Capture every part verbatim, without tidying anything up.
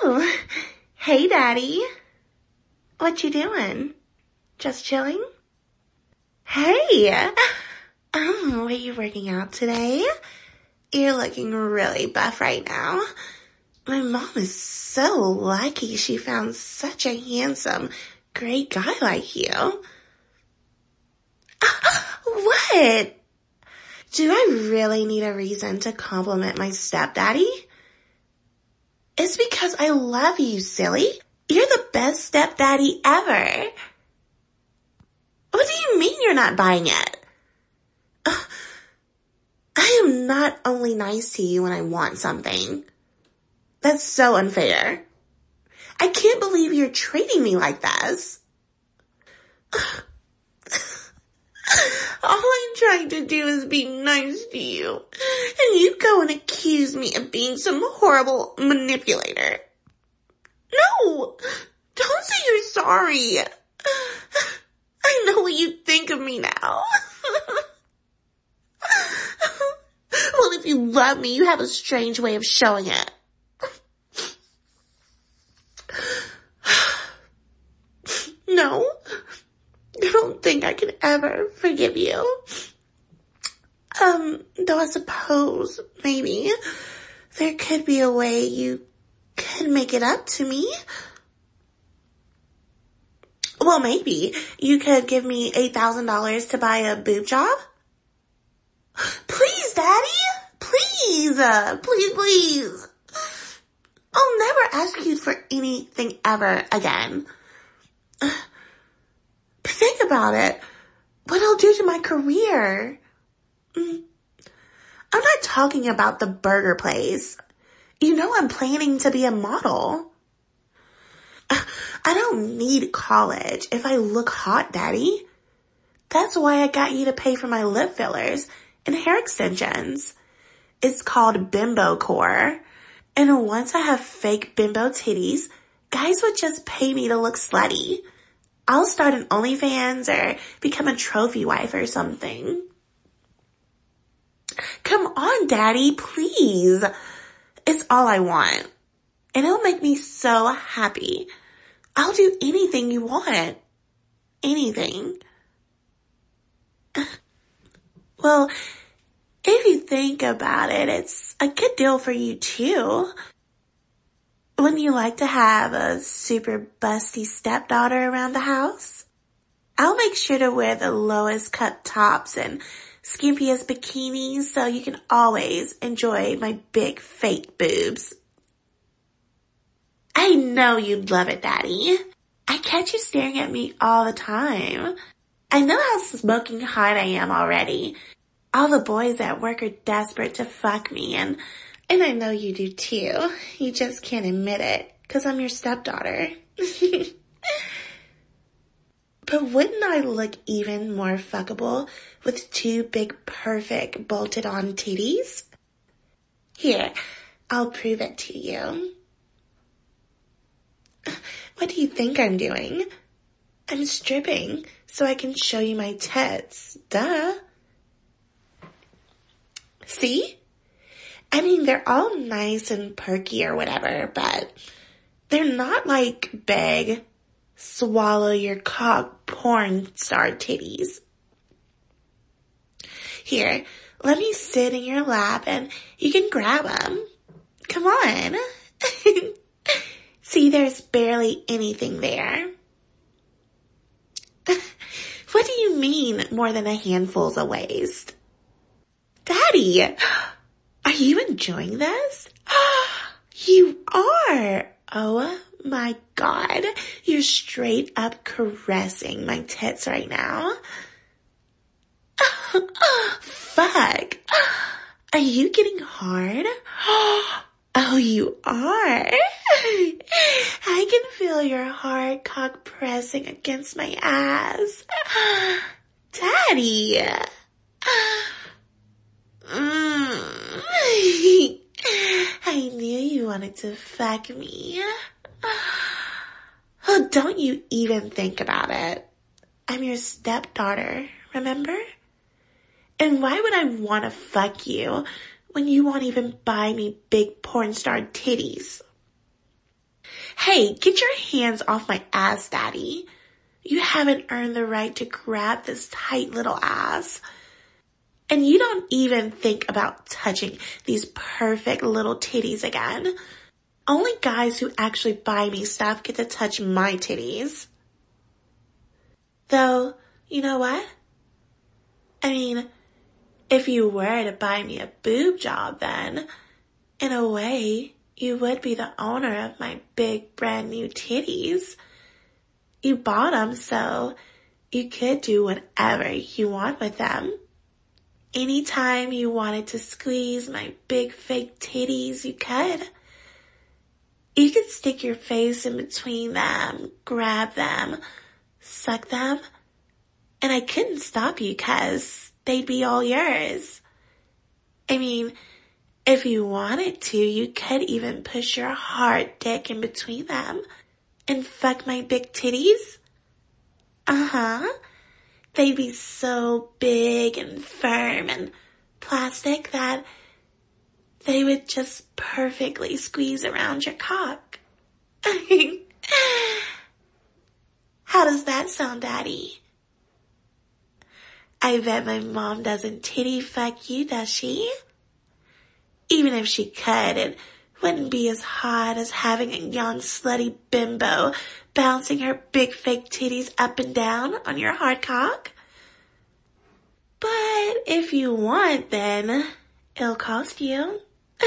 Oh, hey, Daddy. What you doing? Just chilling? Hey, oh, are you working out today? You're looking really buff right now. My mom is so lucky she found such a handsome, great guy like you. What? Do I really need a reason to compliment my stepdaddy? It's because I love you, silly. You're the best stepdaddy ever. What do you mean you're not buying it? Uh, I am not only nice to you when I want something. That's so unfair. I can't believe you're treating me like this. All I'm trying to do is be nice to you, and you go and accuse me of being some horrible manipulator. No, don't say you're sorry. I know what you think of me now. Well, if you love me, you have a strange way of showing it. No, I don't think I can ever forgive you. Um, though I suppose, maybe, there could be a way you could make it up to me. Well, maybe you could give me eight thousand dollars to buy a boob job. Please, Daddy. Please. Uh, please, please. I'll never ask you for anything ever again. But think about it. What it'll do to my career. I'm not talking about the burger place. You know I'm planning to be a model. I don't need college if I look hot, Daddy. That's why I got you to pay for my lip fillers and hair extensions. It's called Bimbo Core. And once I have fake bimbo titties, guys would just pay me to look slutty. I'll start an OnlyFans or become a trophy wife or something. Come on, Daddy, please. It's all I want. And it'll make me so happy. I'll do anything you want. Anything. Well, if you think about it, it's a good deal for you too. Wouldn't you like to have a super busty stepdaughter around the house? I'll make sure to wear the lowest cut tops and skimpiest bikinis so you can always enjoy my big fake boobs. I know you'd love it, Daddy. I catch you staring at me all the time. I know how smoking hot I am already. All the boys at work are desperate to fuck me, and and I know you do too. You just can't admit it, because I'm your stepdaughter. But wouldn't I look even more fuckable with two big, perfect, bolted-on titties? Here, I'll prove it to you. What do you think I'm doing? I'm stripping so I can show you my tits. Duh. See? I mean, they're all nice and perky or whatever, but they're not like big, swallow your cock porn star titties. Here, let me sit in your lap and you can grab them. Come on. See, there's barely anything there. What do you mean more than a handful's a waste? Daddy, are you enjoying this? You are. Oh my God. You're straight up caressing my tits right now. Fuck. Are you getting hard? Oh, you are? I can feel your hard cock pressing against my ass. Daddy. Mm. I knew you wanted to fuck me. Oh, don't you even think about it. I'm your stepdaughter, remember? And why would I want to fuck you when you won't even buy me big porn star titties? Hey, get your hands off my ass, Daddy. You haven't earned the right to grab this tight little ass. And you don't even think about touching these perfect little titties again. Only guys who actually buy me stuff get to touch my titties. Though, you know what? I mean, if you were to buy me a boob job, then, in a way, you would be the owner of my big brand new titties. You bought them, so you could do whatever you want with them. Anytime you wanted to squeeze my big fake titties, you could. You could stick your face in between them, grab them, suck them, and I couldn't stop you because they'd be all yours. I mean, if you wanted to, you could even push your hard dick in between them and fuck my big titties. Uh-huh. They'd be so big and firm and plastic that they would just perfectly squeeze around your cock. How does that sound, Daddy? I bet my mom doesn't titty fuck you, does she? Even if she could, it wouldn't be as hot as having a young slutty bimbo bouncing her big fake titties up and down on your hard cock. But if you want, then it'll cost you.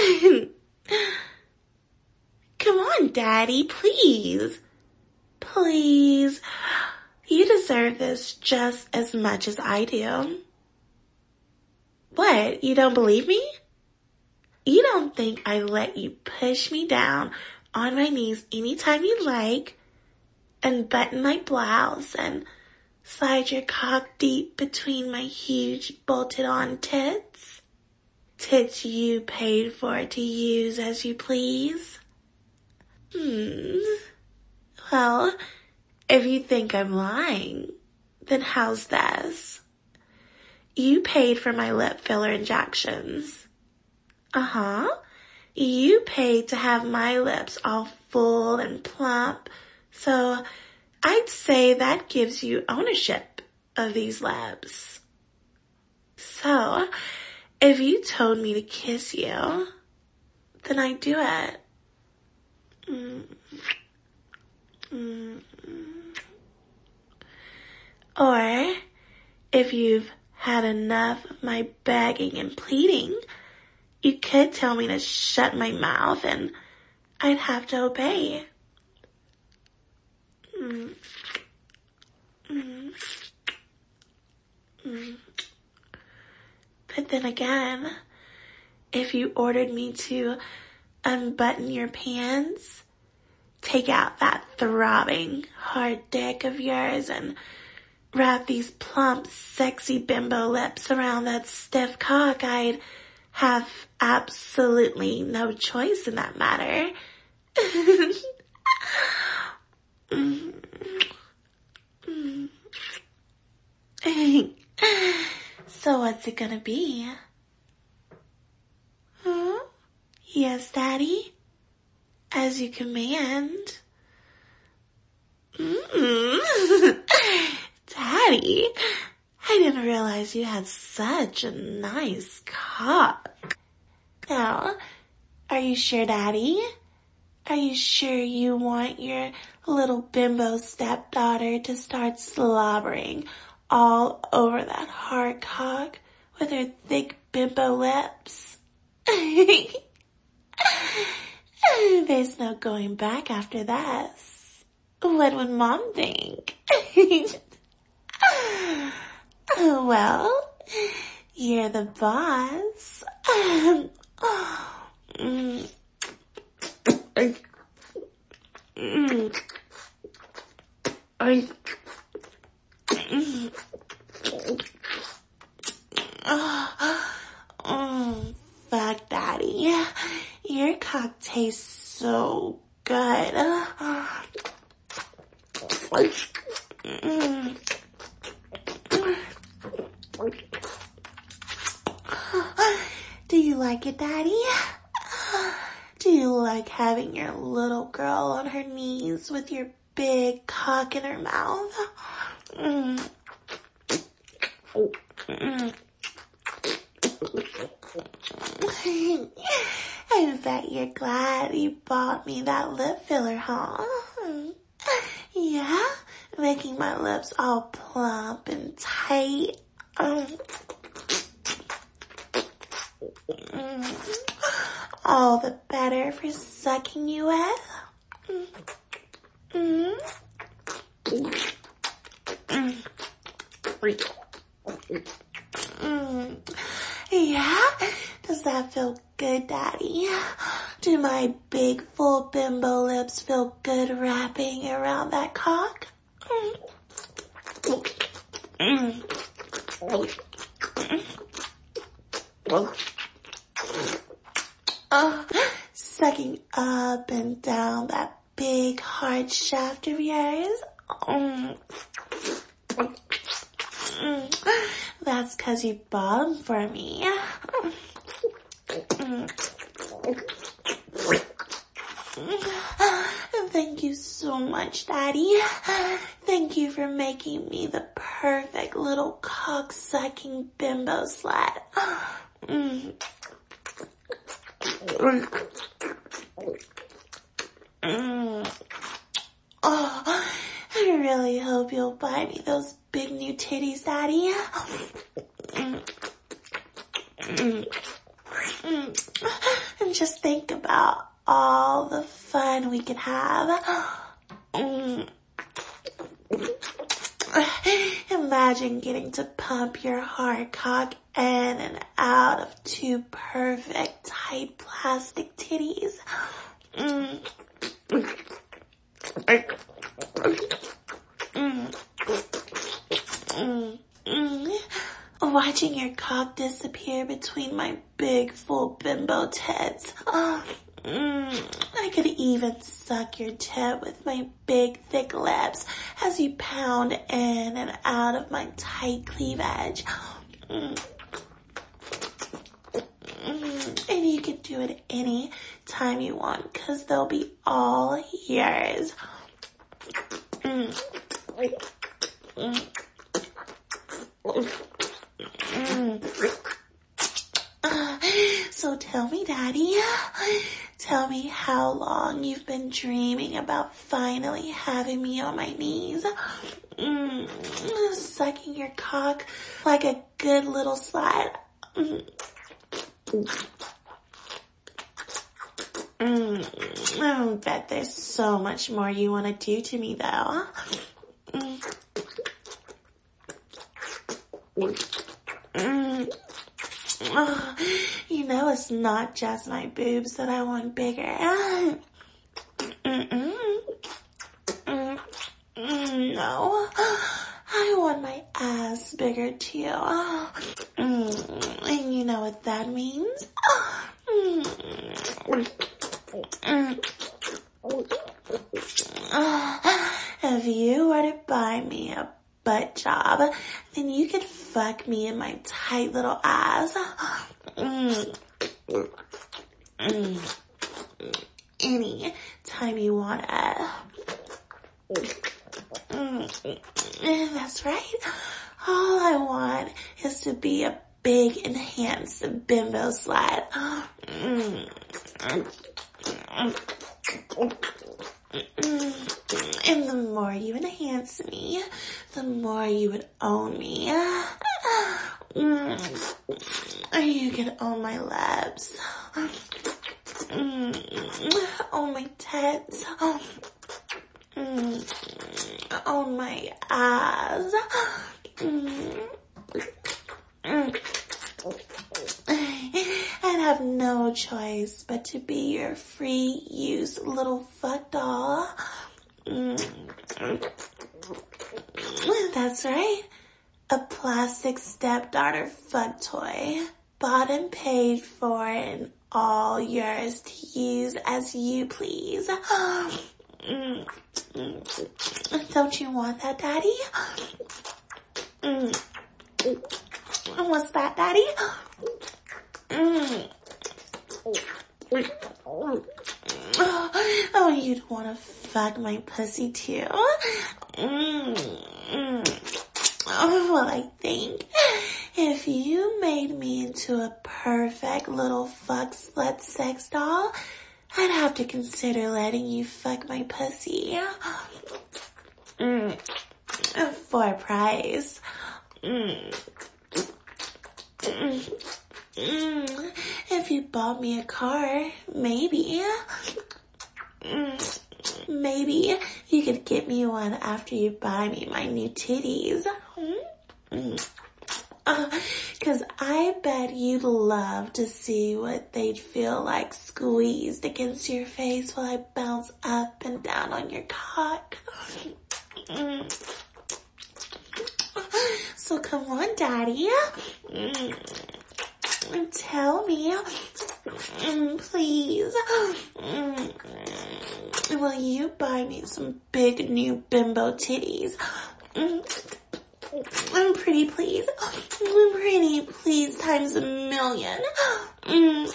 Come on, Daddy, please. Please. You deserve this just as much as I do. What, you don't believe me? You don't think I let you push me down on my knees anytime you like and button my blouse and slide your cock deep between my huge bolted on tits? Tits you paid for to use as you please? Hmm. Well, if you think I'm lying, then how's this? You paid for my lip filler injections. Uh-huh. You paid to have my lips all full and plump, so I'd say that gives you ownership of these lips. So, if you told me to kiss you, then I'd do it. Mm. Mm. Or, if you've had enough of my begging and pleading, you could tell me to shut my mouth and I'd have to obey. Mm. Mm. Mm. But then again, if you ordered me to unbutton your pants, take out that throbbing hard dick of yours and wrap these plump, sexy bimbo lips around that stiff cock, I'd have absolutely no choice in that matter. mm. Mm. So what's it gonna be? Huh? Yes, Daddy? As you command. Mm. Daddy, I didn't realize you had such a nice cock. Now, are you sure, Daddy? Are you sure you want your little bimbo stepdaughter to start slobbering all over that hard cock with her thick bimbo lips? There's no going back after this. What would Mom think? Well, you're the boss. mm. Mm. I, mm. Oh, fuck, Daddy. Your cock tastes so good. Mm. Do you like it, Daddy? Do you like having your little girl on her knees with your big cock in her mouth? Mm. Mm. I bet you're glad you bought me that lip filler, huh? Yeah? Making my lips all plump and tight. Um, mm, all the better for sucking you with. Mm, mm, mm, mm. Yeah? Does that feel good, Daddy? Do my big full bimbo lips feel good wrapping around that cock? Mm. Oh, sucking up and down that big hard shaft of yours. Mm. Mm. That's 'cause you bought them for me. Mm. Thank you so much, Daddy. Thank you for making me the perfect little cock-sucking bimbo slut. Mm. Mm. Oh, I really hope you'll buy me those big new titties, Daddy. Mm. Mm. Mm. And just think about all the fun we could have. Mm. Imagine getting to pump your hard cock in and out of two perfect tight plastic titties. Mm. Mm. Mm. Mm. Watching your cock disappear between my big full bimbo tits. Oh, mm. I could even suck your tit with my big thick lips as you pound in and out of my tight cleavage. Mm. Mm. And you can do it any time you want, 'cause they'll be all yours. Mm. Mm. Mm. Uh, so tell me, Daddy, tell me how long you've been dreaming about finally having me on my knees, mm, sucking your cock like a good little slut. Mm. Mm. I bet there's so much more you want to do to me, though. Mm. Mm. Oh, you know it's not just my boobs that I want bigger. Mm-mm. Mm-mm. No, I want my ass bigger too. Mm. And you know what that means? Mm. Mm. If you were to buy me a butt job, then you could fuck me in my tight little ass. Mm. Mm. Any time you want it. Mm. That's right. All I want is to be a big, enhanced bimbo slut. Mm. And the more you enhance me, the more you would own me. Mm. You can own my lips. Mm. Own my tits. Mm. Own my ass. Mm. Mm. I'd have no choice but to be your free use little fuck doll. Mm. That's right. A plastic stepdaughter fuck toy. Bought and paid for and all yours to use as you please. Mm. Don't you want that, Daddy? Mm. What's that, Daddy? Mm. Oh, you'd want to fuck my pussy too? Mm-hmm. Oh, well, I think if you made me into a perfect little fuck slut sex doll, I'd have to consider letting you fuck my pussy. Mm. For a price. Mm. Mm. Mm. If you bought me a car, maybe. Mm. Maybe you could get me one after you buy me my new titties. Mm. Uh, Cause I bet you'd love to see what they'd feel like squeezed against your face while I bounce up and down on your cock. Mm. So come on, Daddy. Mm. Tell me, mm, please. Mm. Will you buy me some big new bimbo titties? Mm. I'm pretty, please. I'm pretty, please, times a million. Mm.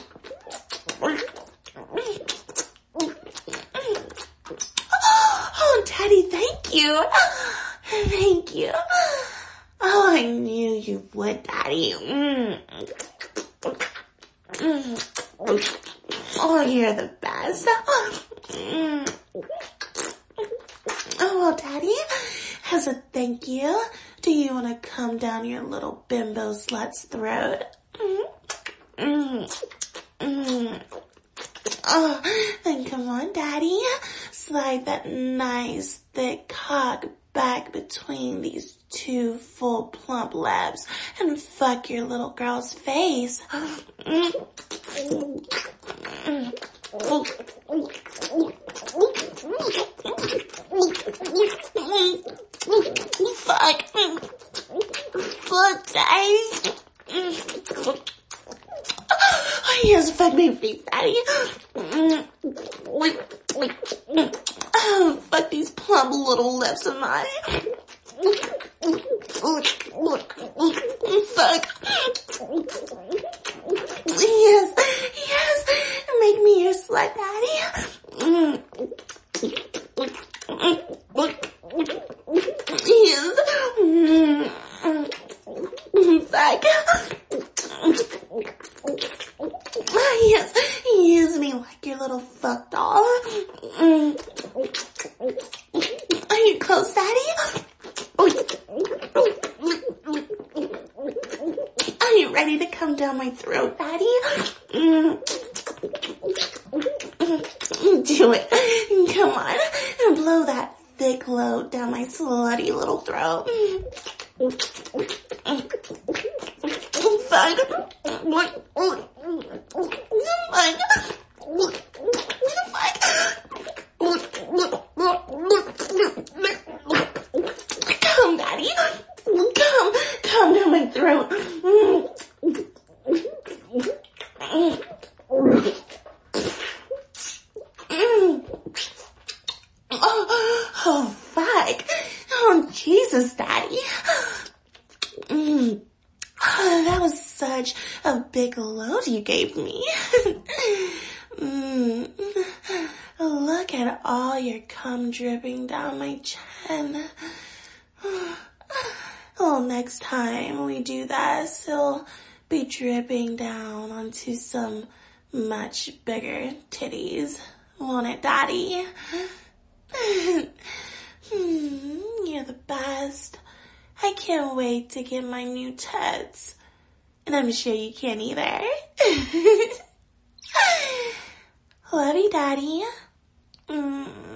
Oh, Daddy, thank you. Thank you. Oh, I knew you would, Daddy. Mm. Mm. Oh, you're the best. Mm. Oh, well, Daddy, as a thank you, do you want to come down your little bimbo slut's throat? Mm. Mm. Mm. Oh, then come on, Daddy. Slide that nice, thick cock back between these two full, plump lips and fuck your little girl's face. Mm. Mm. Fuck. Fuck, Daddy. Oh, yes, fuck my face, Daddy. Oh, fuck these plump little lips of mine. Fuck. Yes, yes, make me your slut, Daddy. Yes. Fuck. Yes, use me like your little fuck doll. Are you close, Daddy? Are you ready to come down my throat, Daddy? Do it. Come on. And blow that thick load down my slutty little throat. Fuck. What? What? Come, Daddy. Come. Come down my throat. Oh, oh, fuck. Oh, Jesus, Daddy. Mm. Oh, that was such a big load you gave me. mm. Look at all your cum dripping down my chin. Well, next time we do this, it'll be dripping down onto some much bigger titties. Won't it, Daddy? You're the best. I can't wait to get my new tits. And I'm sure you can either. Love you, Daddy. Mm.